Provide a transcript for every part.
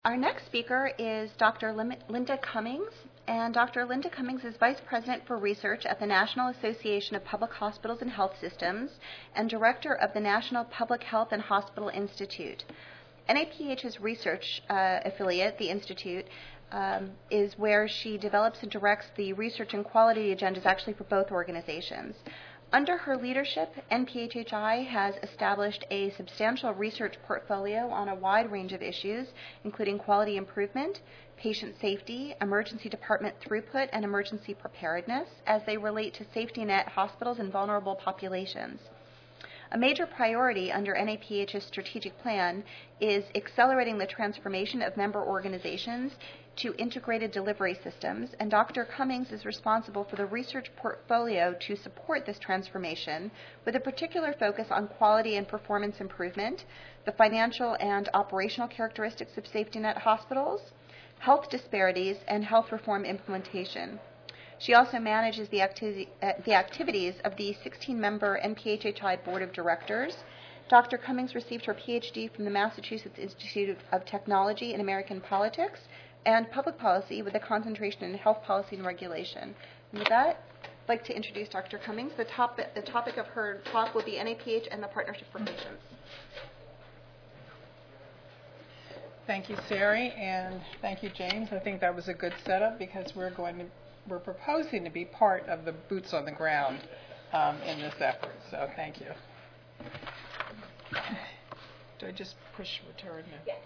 Our next speaker is Dr. Linda Cummings, and Dr. Linda Cummings is Vice President for Research at the National Association of Public Hospitals and Health Systems and Director of the National Public Health and Hospital Institute. NAPH's research affiliate, the Institute, is where she develops and directs the research and quality agendas actually for both organizations. Under her leadership, NPHHI has established a substantial research portfolio on a wide range of issues, including quality improvement, patient safety, emergency department throughput, and emergency preparedness as they relate to safety net hospitals and vulnerable populations. A major priority under NAPH's strategic plan is accelerating the transformation of member organizations to integrated delivery systems, and Dr. Cummings is responsible for the research portfolio to support this transformation, with a particular focus on quality and performance improvement, the financial and operational characteristics of safety net hospitals, health disparities, and health reform implementation. She also manages the activities of the 16-member NPHHI Board of Directors. Dr. Cummings received her PhD from the Massachusetts Institute of Technology in American Politics and Public Policy with a concentration in health policy and regulation. And with that, I'd like to introduce Dr. Cummings. The topic of her talk will be NAPH and the Partnership for Patients. Thank you, Sari, and thank you, James. I think that was a good setup because we're proposing to be part of the boots on the ground in this effort. So thank you. Do I just push return? Yes.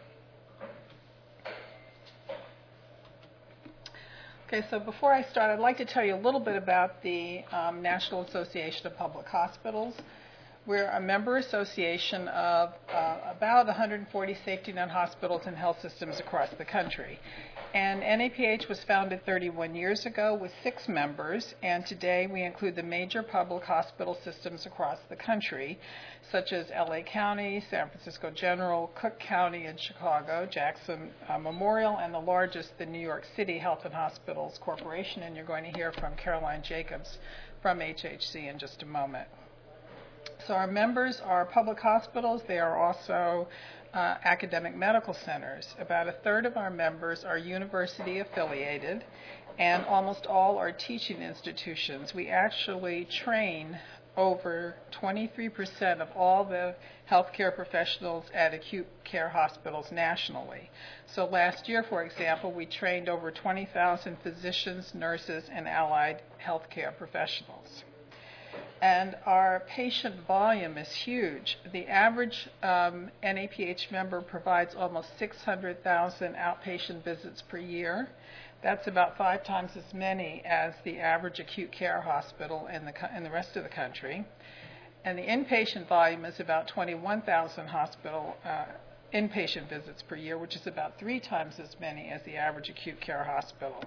Okay, so before I start, I'd like to tell you a little bit about the National Association of Public Hospitals. We're a member association of about 140 safety net hospitals and health systems across the country. And NAPH was founded 31 years ago with 6 members, and today we include the major public hospital systems across the country, such as LA County, San Francisco General, Cook County in Chicago, Jackson Memorial, and the largest, the New York City Health and Hospitals Corporation, and you're going to hear from Caroline Jacobs from HHC in just a moment. So our members are public hospitals. They are also academic medical centers. About a third of our members are university affiliated, and almost all are teaching institutions. We actually train over 23% of all the healthcare professionals at acute care hospitals nationally. So last year, for example, we trained over 20,000 physicians, nurses, and allied healthcare professionals. And our patient volume is huge. The average NAPH member provides almost 600,000 outpatient visits per year. That's about 5 times as many as the average acute care hospital in the rest of the country. And the inpatient volume is about 21,000 hospital inpatient visits per year, which is about 3 times as many as the average acute care hospital.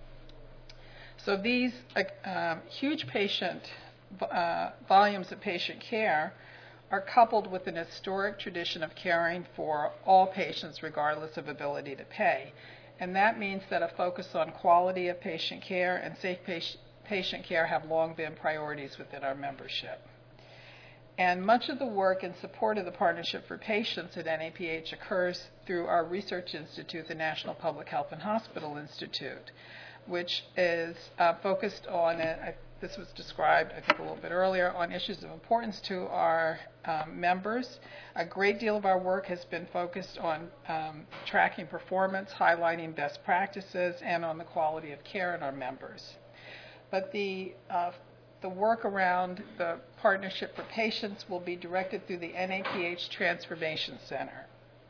So these huge patient volumes of patient care are coupled with an historic tradition of caring for all patients regardless of ability to pay. And that means that a focus on quality of patient care and safe patient care have long been priorities within our membership. And much of the work in support of the Partnership for Patients at NAPH occurs through our research institute, the National Public Health and Hospital Institute, which is focused on this was described, I think, a little bit earlier, on issues of importance to our members. A great deal of our work has been focused on tracking performance, highlighting best practices, and on the quality of care in our members. But the work around the Partnership for Patients will be directed through the NAPH Transformation Center.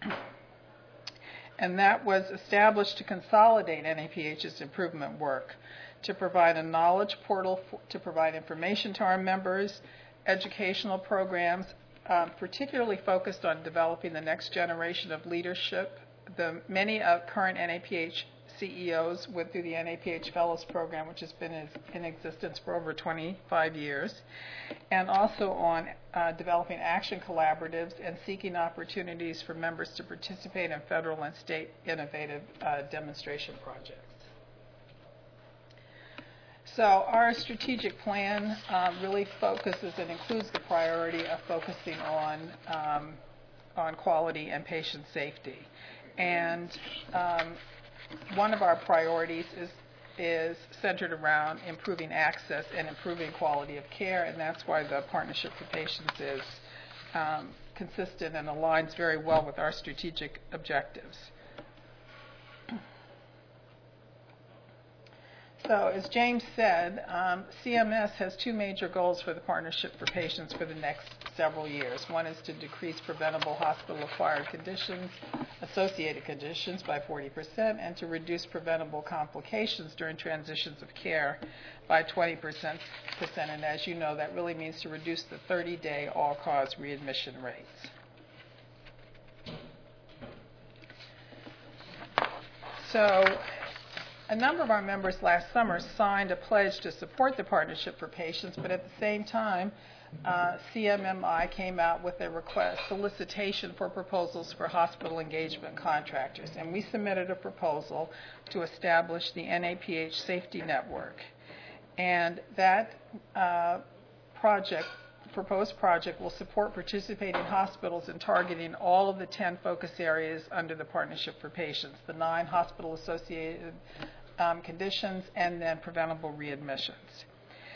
And that was established to consolidate NAPH's improvement work, to provide a knowledge portal to provide information to our members, educational programs, particularly focused on developing the next generation of leadership. Many current NAPH CEOs went through the NAPH Fellows Program, which has been in existence for over 25 years, and also on developing action collaboratives and seeking opportunities for members to participate in federal and state innovative demonstration projects. So our strategic plan really focuses and includes the priority of focusing on quality and patient safety. And one of our priorities is centered around improving access and improving quality of care, and that's why the Partnership for Patients is consistent and aligns very well with our strategic objectives. So as James said, CMS has two major goals for the Partnership for Patients for the next several years. One is to decrease preventable hospital-acquired conditions, associated conditions by 40%, and to reduce preventable complications during transitions of care by 20%. And as you know, that really means to reduce the 30-day all-cause readmission rates. So a number of our members last summer signed a pledge to support the Partnership for Patients, but at the same time, CMMI came out with a solicitation for proposals for hospital engagement contractors, and we submitted a proposal to establish the NAPH Safety Network. And that proposed project will support participating hospitals in targeting all of the 10 focus areas under the Partnership for Patients, the 9 hospital-associated conditions, and then preventable readmissions.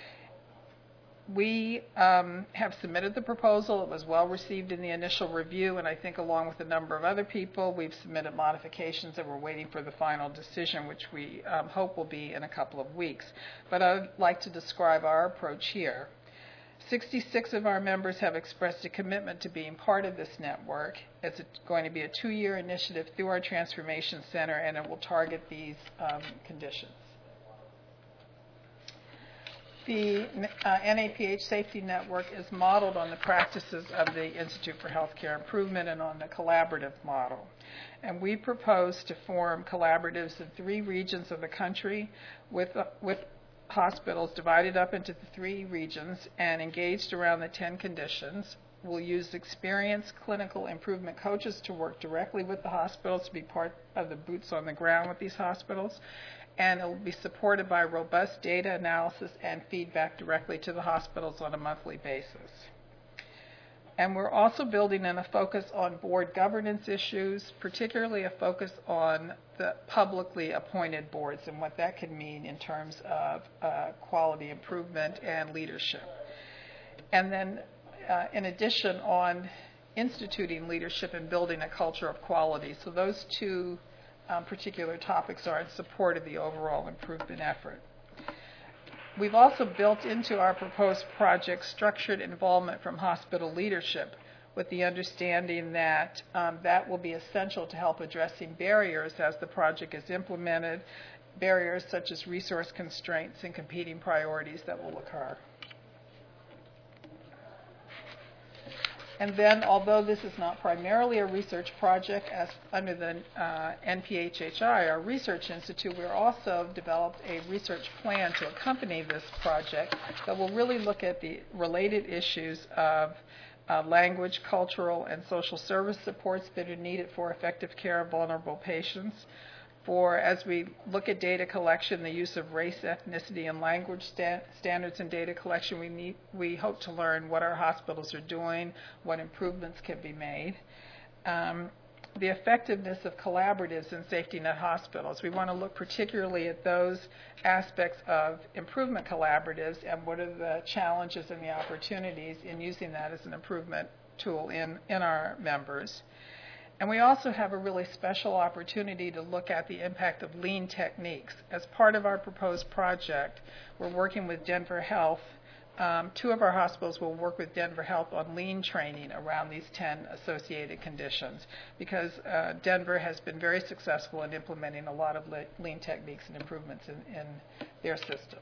We have submitted the proposal. It was well received in the initial review, and I think along with a number of other people, we've submitted modifications and we're waiting for the final decision, which we hope will be in a couple of weeks. But I'd like to describe our approach here. 66 of our members have expressed a commitment to being part of this network. It's going to be a 2-year initiative through our Transformation Center, and it will target these conditions. The NAPH Safety Network is modeled on the practices of the Institute for Healthcare Improvement and on the collaborative model. And we propose to form collaboratives in 3 regions of the country with hospitals divided up into the 3 regions and engaged around the 10 conditions. We'll use experienced clinical improvement coaches to work directly with the hospitals, to be part of the boots on the ground with these hospitals. And it will be supported by robust data analysis and feedback directly to the hospitals on a monthly basis. And we're also building in a focus on board governance issues, particularly a focus on the publicly appointed boards and what that can mean in terms of quality improvement and leadership. And then, in addition, on instituting leadership and building a culture of quality. So those 2 particular topics are in support of the overall improvement effort. We've also built into our proposed project structured involvement from hospital leadership, with the understanding that that will be essential to help addressing barriers as the project is implemented, barriers such as resource constraints and competing priorities that will occur. And then, although this is not primarily a research project as under the NPHHI, our research institute, we're also developed a research plan to accompany this project that will really look at the related issues of language, cultural, and social service supports that are needed for effective care of vulnerable patients. As we look at data collection, the use of race, ethnicity, and language standards in data collection, we hope to learn what our hospitals are doing, what improvements can be made. The effectiveness of collaboratives in safety net hospitals. We want to look particularly at those aspects of improvement collaboratives and what are the challenges and the opportunities in using that as an improvement tool in our members. And we also have a really special opportunity to look at the impact of lean techniques. As part of our proposed project, we're working with Denver Health. 2 of our hospitals will work with Denver Health on lean training around these 10 associated conditions, because Denver has been very successful in implementing a lot of lean techniques and improvements in their system.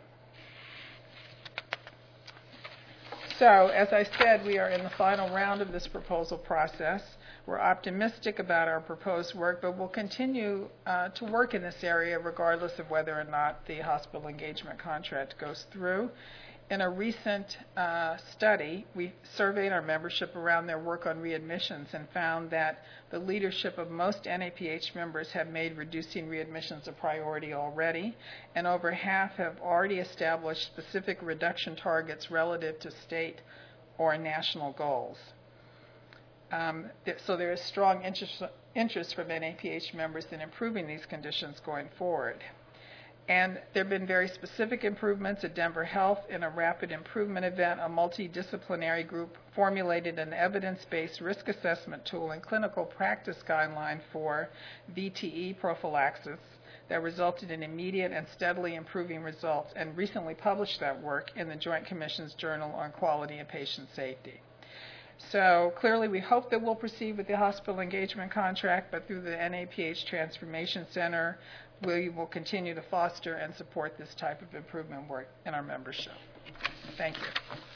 So, as I said, we are in the final round of this proposal process. We're optimistic about our proposed work, but we'll continue to work in this area regardless of whether or not the hospital engagement contract goes through. In a recent study, we surveyed our membership around their work on readmissions and found that the leadership of most NAPH members have made reducing readmissions a priority already, and over half have already established specific reduction targets relative to state or national goals. So there is strong interest interest from NAPH members in improving these conditions going forward. And there have been very specific improvements at Denver Health. In a rapid improvement event, a multidisciplinary group formulated an evidence-based risk assessment tool and clinical practice guideline for VTE prophylaxis that resulted in immediate and steadily improving results, and recently published that work in the Joint Commission's Journal on Quality and Patient Safety. So clearly we hope that we'll proceed with the hospital engagement contract, but through the NAPH Transformation Center, we will continue to foster and support this type of improvement work in our membership. Thank you.